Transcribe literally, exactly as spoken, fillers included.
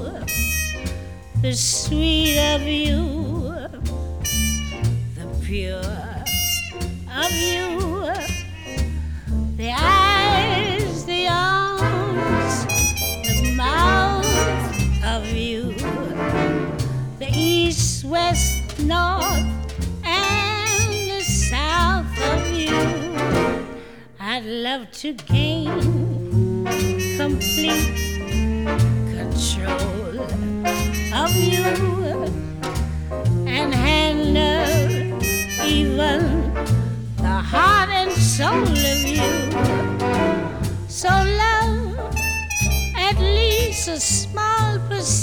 the sweet of you, the pure of you, the eyes, the arms, the mouth of you, the east, west, north, and the south of you. I'd love to gain complete control of you and handle even the heart and soul of you. So love at least a small percentage